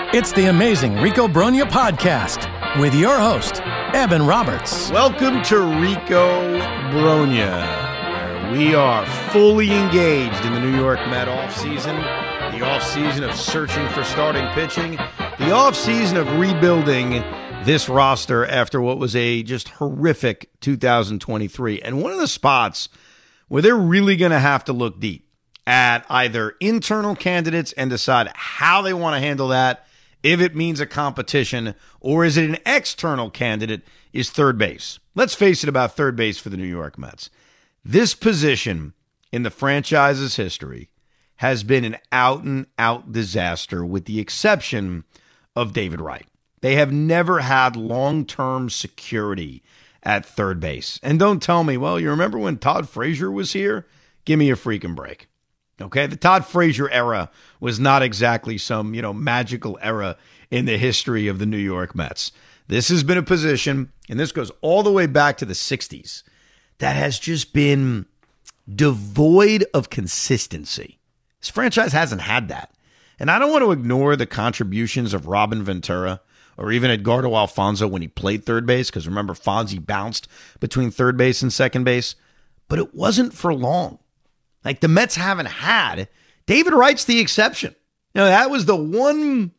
It's the amazing Rico Brogna podcast with your host, Evan Roberts. Welcome to Rico Brogna, where we are fully engaged in the New York Met offseason, the offseason of searching for starting pitching, the offseason of rebuilding this roster after what was a just horrific 2023. And one of the spots where they're really going to have to look deep at either internal candidates and decide how they want to handle that, if it means a competition, or is it an external candidate, is third base. Let's face it about third base for the New York Mets. This position in the franchise's history has been an out-and-out disaster with the exception of David Wright. They have never had long-term security at third base. And don't tell me, well, you remember when Todd Frazier was here? Give me a freaking break. Okay, the Todd Frazier era was not exactly some, magical era in the history of the New York Mets. This has been a position, and this goes all the way back to the 60s, that has just been devoid of consistency. This franchise hasn't had that. And I don't want to ignore the contributions of Robin Ventura or even Edgardo Alfonso when he played third base, because remember, Fonzie bounced between third base and second base, but it wasn't for long. Like the Mets haven't had. David Wright's the exception. That was the one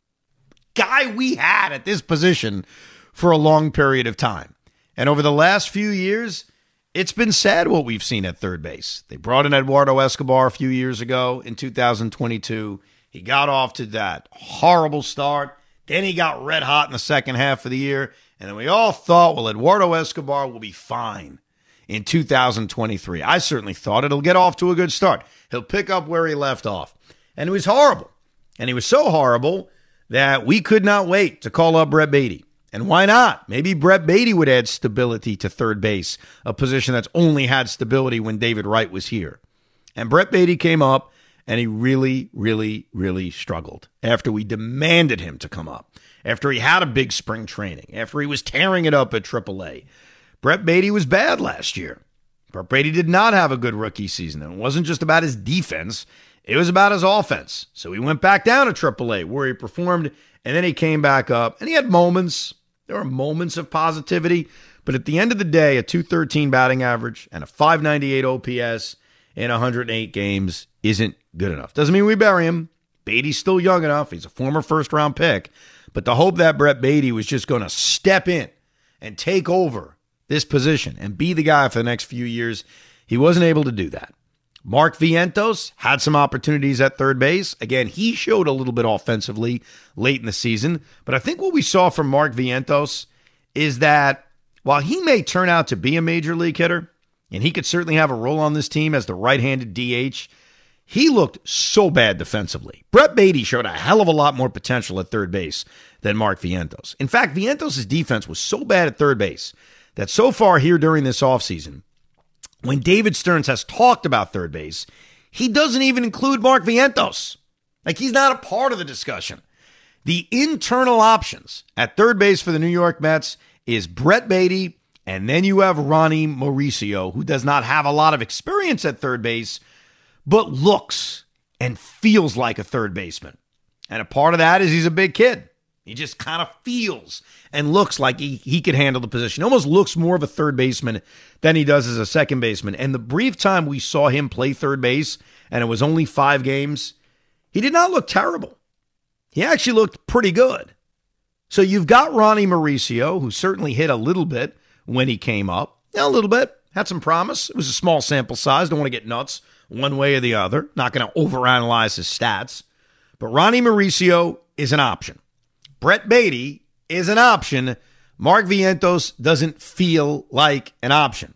guy we had at this position for a long period of time. And over the last few years, it's been sad what we've seen at third base. They brought in Eduardo Escobar a few years ago in 2022. He got off to that horrible start. Then he got red hot in the second half of the year. And then we all thought, well, Eduardo Escobar will be fine in 2023. I certainly thought it'll get off to a good start. He'll pick up where he left off. And it was horrible. And he was so horrible that we could not wait to call up Brett Baty. And why not? Maybe Brett Baty would add stability to third base, a position that's only had stability when David Wright was here. And Brett Baty came up, and he really, really, really struggled after we demanded him to come up, after he had a big spring training, after he was tearing it up at AAA. Brett Baty was bad last year. Brett Baty did not have a good rookie season. And it wasn't just about his defense. It was about his offense. So he went back down to AAA where he performed, and then he came back up. And he had moments. There were moments of positivity. But at the end of the day, a .213 batting average and a .598 OPS in 108 games isn't good enough. Doesn't mean we bury him. Baty's still young enough. He's a former first-round pick. But to hope that Brett Baty was just going to step in and take over this position and be the guy for the next few years, he wasn't able to do that. Mark Vientos had some opportunities at third base. Again, he showed a little bit offensively late in the season, but I think what we saw from Mark Vientos is that while he may turn out to be a major league hitter, and he could certainly have a role on this team as the right-handed DH, he looked so bad defensively. Brett Baty showed a hell of a lot more potential at third base than Mark Vientos. In fact, Vientos' defense was so bad at third base that so far here during this offseason, when David Stearns has talked about third base, he doesn't even include Mark Vientos. Like, he's not a part of the discussion. The internal options at third base for the New York Mets is Brett Baty, and then you have Ronnie Mauricio, who does not have a lot of experience at third base, but looks and feels like a third baseman. And a part of that is he's a big kid. He just kind of feels and looks like he could handle the position. He almost looks more of a third baseman than he does as a second baseman. And the brief time we saw him play third base, and it was only 5 games, he did not look terrible. He actually looked pretty good. So you've got Ronnie Mauricio, who certainly hit a little bit when he came up. A little bit. Had some promise. It was a small sample size. Don't want to get nuts one way or the other. Not going to overanalyze his stats. But Ronnie Mauricio is an option. Brett Baty is an option. Mark Vientos doesn't feel like an option.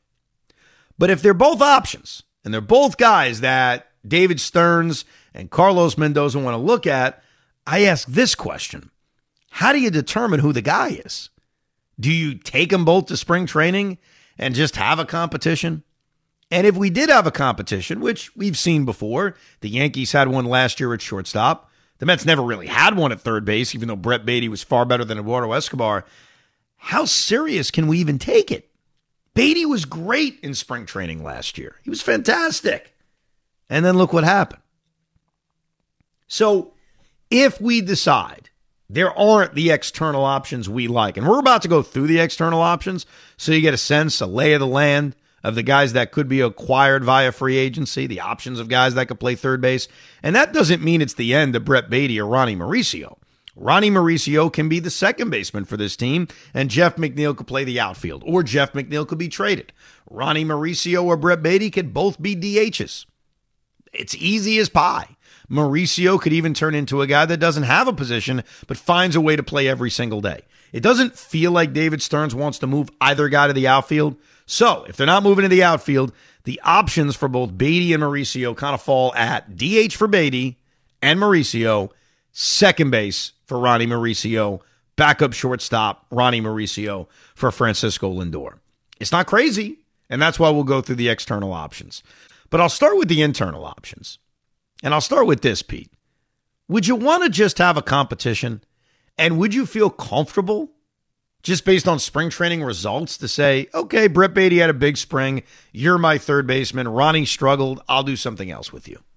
But if they're both options, and they're both guys that David Stearns and Carlos Mendoza want to look at, I ask this question. How do you determine who the guy is? Do you take them both to spring training and just have a competition? And if we did have a competition, which we've seen before, the Yankees had one last year at shortstop. The Mets never really had one at third base, even though Brett Baty was far better than Eduardo Escobar. How serious can we even take it? Baty was great in spring training last year. He was fantastic. And then look what happened. So if we decide there aren't the external options we like. And we're about to go through the external options so you get a sense, a lay of the land of the guys that could be acquired via free agency, the options of guys that could play third base. And that doesn't mean it's the end of Brett Baty or Ronnie Mauricio. Ronnie Mauricio can be the second baseman for this team, and Jeff McNeil could play the outfield, or Jeff McNeil could be traded. Ronnie Mauricio or Brett Baty could both be DHs. It's easy as pie. Mauricio could even turn into a guy that doesn't have a position, but finds a way to play every single day. It doesn't feel like David Stearns wants to move either guy to the outfield. So if they're not moving to the outfield, the options for both Baty and Mauricio kind of fall at DH for Baty and Mauricio, second base for Ronnie Mauricio, backup shortstop Ronnie Mauricio for Francisco Lindor. It's not crazy, and that's why we'll go through the external options. But I'll start with the internal options. And I'll start with this, Pete. Would you want to just have a competition? And would you feel comfortable just based on spring training results to say, okay, Brett Baty had a big spring. You're my third baseman. Ronnie struggled. I'll do something else with you.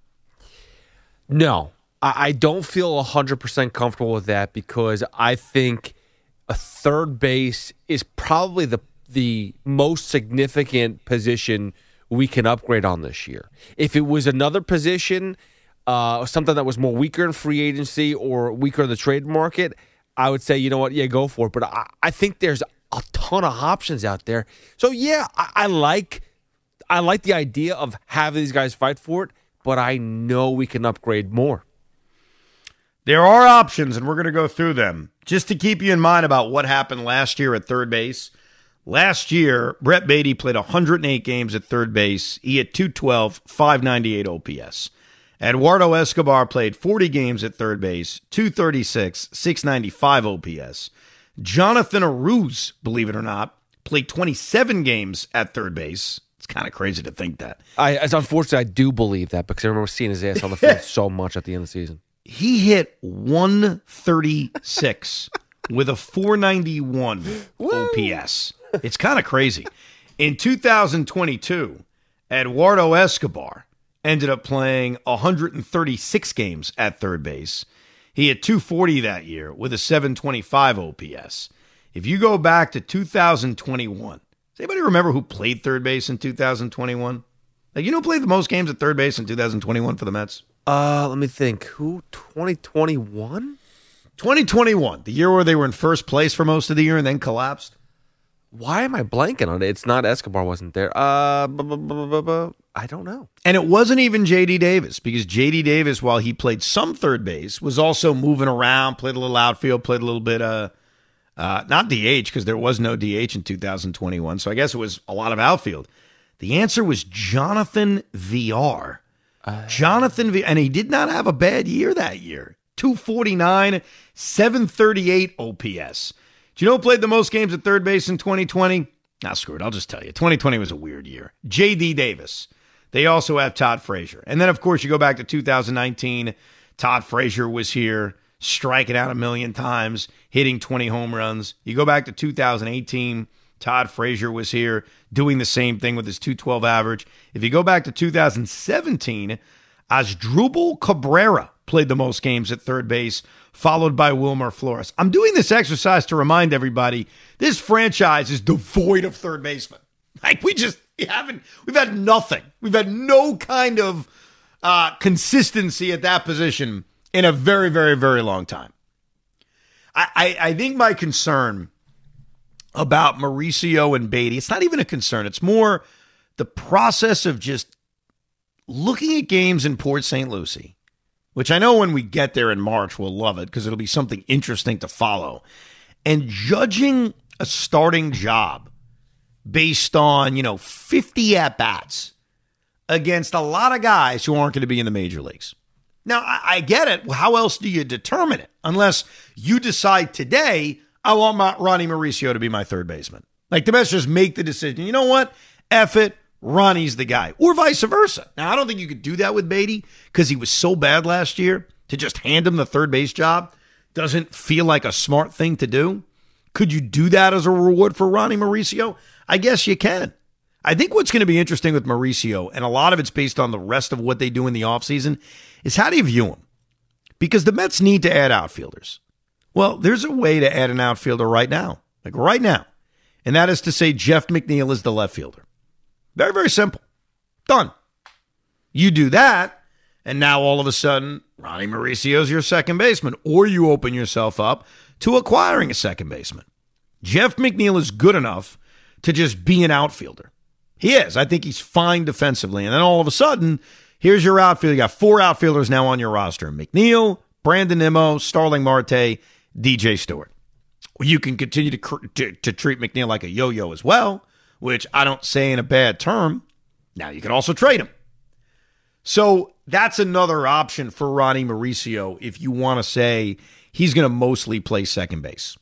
No, I don't feel 100% comfortable with that because I think a third base is probably the most significant position we can upgrade on this year. If it was another position, something that was more weaker in free agency or weaker in the trade market, I would say, you know what, yeah, go for it. But I think there's a ton of options out there. So, yeah, I like the idea of having these guys fight for it, but I know we can upgrade more. There are options, and we're going to go through them. Just to keep you in mind about what happened last year at third base. Last year, Brett Baty played 108 games at third base. He had 212, 598 OPS. Eduardo Escobar played 40 games at third base, 236, 695 OPS. Jonathan Aruz, believe it or not, played 27 games at third base. It's kind of crazy to think that. It's unfortunate I do believe that because I remember seeing his ass on the field so much at the end of the season. He hit 136 with a 491 OPS. It's kind of crazy. In 2022, Eduardo Escobar ended up playing 136 games at third base. He had 240 that year with a 725 OPS. If you go back to 2021, does anybody remember who played third base in 2021? Like, you know who played the most games at third base in 2021 for the Mets? Let me think. Who? 2021? 2021, the year where they were in first place for most of the year and then collapsed. Why am I blanking on it? It's not Escobar wasn't there. I don't know. And it wasn't even J.D. Davis because J.D. Davis, while he played some third base, was also moving around, played a little outfield, played a little bit, not DH because there was no DH in 2021. So I guess it was a lot of outfield. The answer was Jonathan Villar. And he did not have a bad year that year. 249, 738 OPS. Do you know who played the most games at third base in 2020? Screw it. I'll just tell you. 2020 was a weird year. J.D. Davis. They also have Todd Frazier. And then, of course, you go back to 2019. Todd Frazier was here, striking out a million times, hitting 20 home runs. You go back to 2018. Todd Frazier was here doing the same thing with his 212 average. If you go back to 2017, Asdrubal Cabrera played the most games at third base, followed by Wilmer Flores. I'm doing this exercise to remind everybody this franchise is devoid of third basemen. Like we've had nothing. We've had no kind of consistency at that position in a very, very, very long time. I think my concern about Mauricio and Baty, it's not even a concern. It's more the process of just looking at games in Port St. Lucie, which I know when we get there in March, we'll love it because it'll be something interesting to follow, and judging a starting job based on, 50 at-bats against a lot of guys who aren't going to be in the major leagues. Now, I get it. How else do you determine it? Unless you decide today, I want Ronnie Mauricio to be my third baseman. Like, the Mets just make the decision. You know what? F it. Ronnie's the guy. Or vice versa. Now, I don't think you could do that with Baty because he was so bad last year. To just hand him the third base job doesn't feel like a smart thing to do. Could you do that as a reward for Ronnie Mauricio? I guess you can. I think what's going to be interesting with Mauricio, and a lot of it's based on the rest of what they do in the offseason, is how do you view him? Because the Mets need to add outfielders. Well, there's a way to add an outfielder right now. Like right now. And that is to say Jeff McNeil is the left fielder. Very, very simple. Done. You do that, and now all of a sudden, Ronnie Mauricio is your second baseman, or you open yourself up to acquiring a second baseman. Jeff McNeil is good enough to just be an outfielder. He is. I think he's fine defensively. And then all of a sudden, here's your outfielder. You got 4 outfielders now on your roster. McNeil, Brandon Nimmo, Starling Marte, DJ Stewart. You can continue to treat McNeil like a yo-yo as well, which I don't say in a bad term. Now you can also trade him. So that's another option for Ronnie Mauricio if you want to say he's going to mostly play second base.